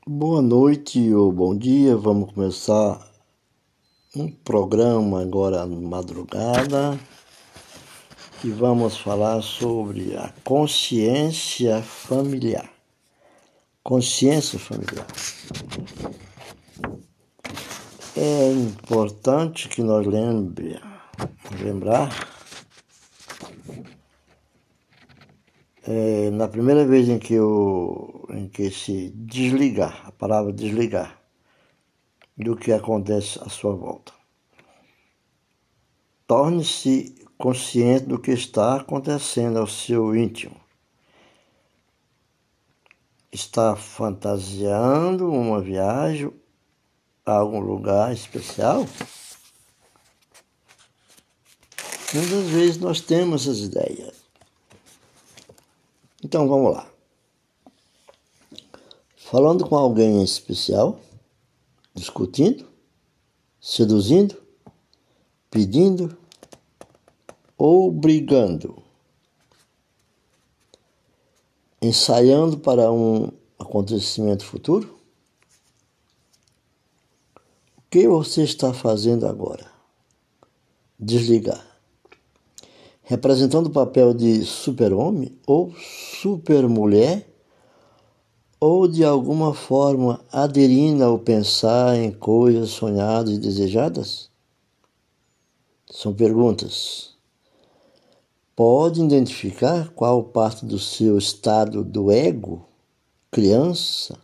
Boa noite ou bom dia, vamos começar um programa agora de madrugada e vamos falar sobre a consciência familiar. Consciência familiar. É importante que nós lembrar na primeira vez em que se desligar, a palavra desligar, do que acontece à sua volta. Torne-se consciente do que está acontecendo ao seu íntimo. Está fantasiando uma viagem a algum lugar especial? Muitas vezes nós temos essas ideias. Então vamos lá. Falando com alguém especial, discutindo, seduzindo, pedindo ou brigando, ensaiando para um acontecimento futuro? O que você está fazendo agora? Desligar. Representando o papel de super-homem ou super-mulher, ou de alguma forma aderindo ao pensar em coisas sonhadas e desejadas? São perguntas. Pode identificar qual parte do seu estado do ego, criança,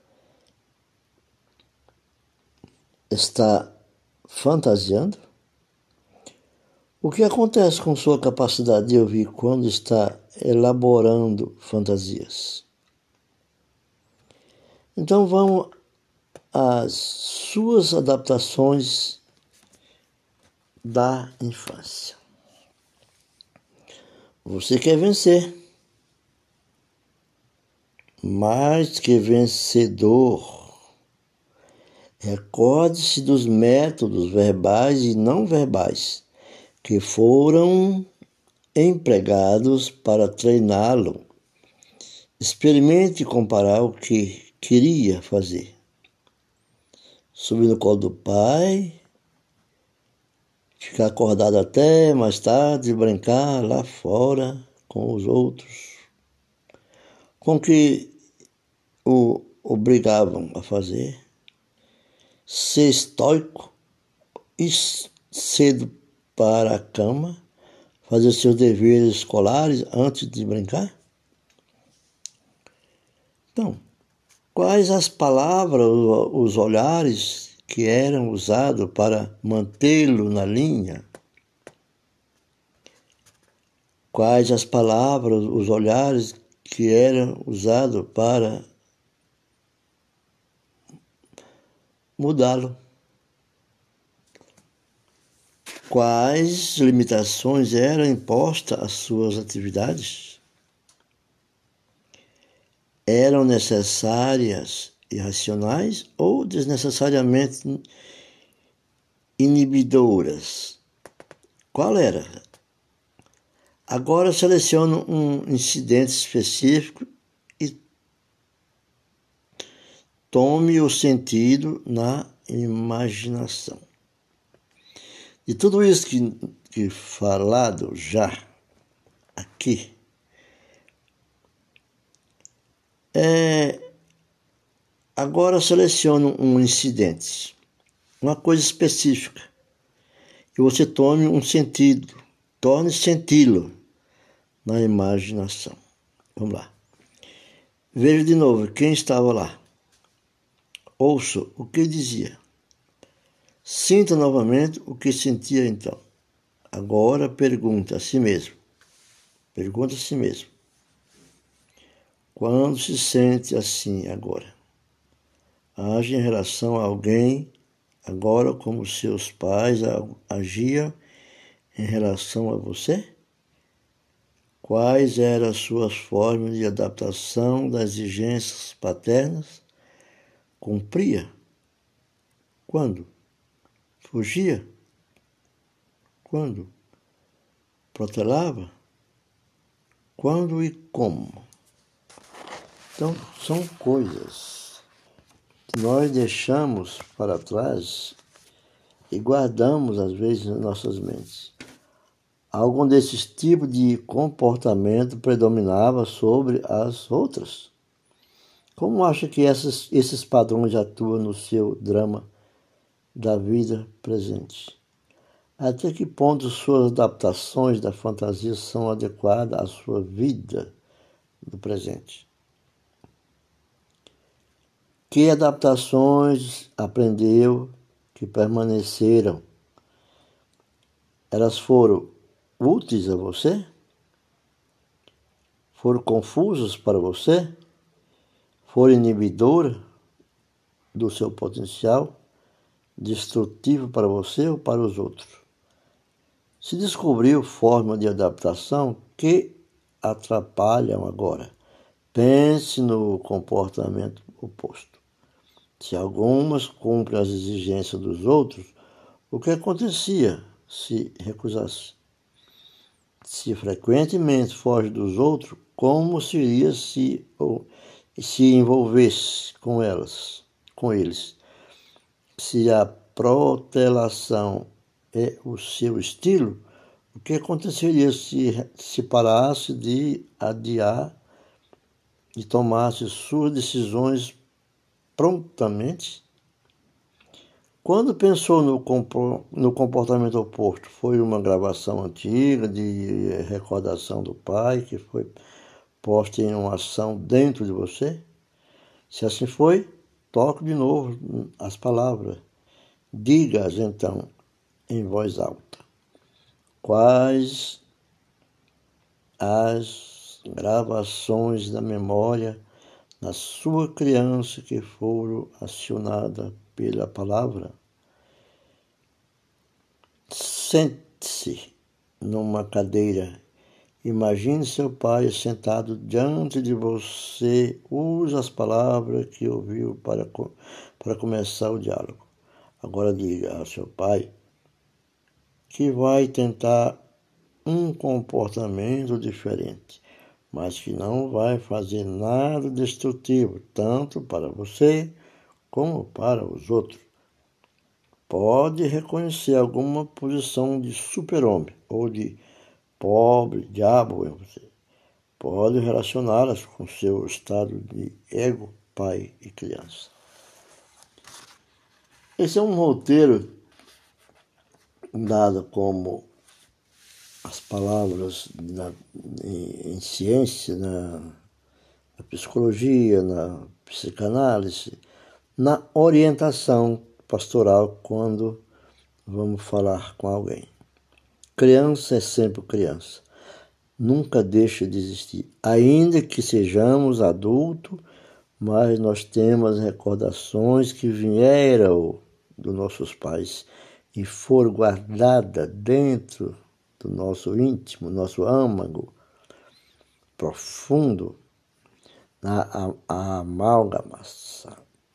está fantasiando? O que acontece com sua capacidade de ouvir quando está elaborando fantasias? Então vamos às suas adaptações da infância. Você quer vencer, mais que vencedor. Recorde-se dos métodos verbais e não verbais que foram empregados para treiná-lo. Experimente comparar o que queria fazer. Subir no colo do pai, ficar acordado até mais tarde, brincar lá fora com os outros, com que o obrigavam a fazer, ser estoico, ir cedo para a cama, fazer seus deveres escolares antes de brincar? Então, quais as palavras, os olhares que eram usados para mantê-lo na linha? Quais as palavras, os olhares que eram usados para mudá-lo? Quais limitações eram impostas às suas atividades? Eram necessárias e racionais ou desnecessariamente inibidoras? Qual era? Agora selecione um incidente específico e tome o sentido na imaginação. De tudo isso que falado já aqui, agora selecione um incidente, uma coisa específica, e você tome um sentido, torne senti-lo na imaginação. Vamos lá. Veja de novo quem estava lá. Ouça o que dizia. Sinta novamente o que sentia então. Agora pergunta a si mesmo. Pergunta a si mesmo. Quando se sente assim agora? Age em relação a alguém agora como seus pais agiam em relação a você? Quais eram as suas formas de adaptação das exigências paternas? Cumpria? Quando? Fugia? Quando? Protelava? Quando e como? Então, são coisas que nós deixamos para trás e guardamos, às vezes, nas nossas mentes. Algum desses tipos de comportamento predominava sobre as outras. Como acha que esses padrões atuam no seu drama da vida presente? Até que ponto suas adaptações da fantasia são adequadas à sua vida do presente? Que adaptações aprendeu que permaneceram? Elas foram úteis a você? Foram confusas para você? Foram inibidoras do seu potencial? Destrutivo para você ou para os outros? Se descobriu forma de adaptação que atrapalham agora, pense no comportamento oposto. Se algumas cumprem as exigências dos outros, o que acontecia se recusasse? Se frequentemente foge dos outros, como seria se envolvesse com eles? Se a protelação é o seu estilo, o que aconteceria se parasse de adiar e tomasse suas decisões prontamente? Quando pensou no comportamento oposto, foi uma gravação antiga de recordação do pai que foi posta em uma ação dentro de você? Se assim foi, toque de novo as palavras. Diga-as então em voz alta. Quais as gravações da memória na sua criança que foram acionadas pela palavra? Sente-se numa cadeira. Imagine seu pai sentado diante de você. Use as palavras que ouviu para começar o diálogo. Agora diga ao seu pai que vai tentar um comportamento diferente, mas que não vai fazer nada destrutivo, tanto para você como para os outros. Pode reconhecer alguma posição de super-homem ou de pobre, diabo em você. Pode relacioná-las com seu estado de ego, pai e criança. Esse é um roteiro dado como as palavras em ciência, na psicologia, na psicanálise, na orientação pastoral quando vamos falar com alguém. Criança é sempre criança. Nunca deixa de existir. Ainda que sejamos adultos, mas nós temos recordações que vieram dos nossos pais e foram guardadas dentro do nosso íntimo, nosso âmago profundo, na amálgama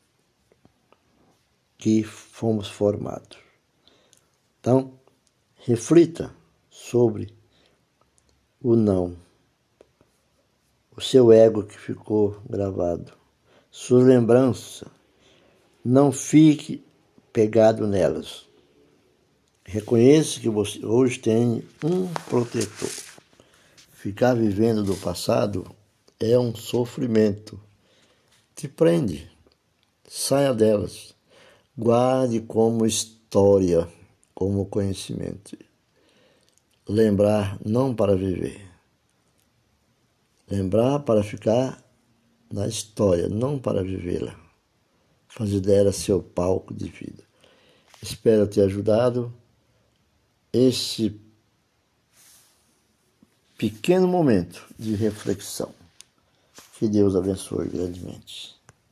que fomos formados. Então, reflita sobre o não, o seu ego que ficou gravado, sua lembrança. Não fique pegado nelas. Reconheça que você hoje tem um protetor. Ficar vivendo do passado é um sofrimento. Te prende. Saia delas. Guarde como história, como conhecimento. Lembrar não para viver. Lembrar para ficar na história, não para vivê-la. Fazer dela seu palco de vida. Espero ter ajudado esse pequeno momento de reflexão. Que Deus abençoe grandemente.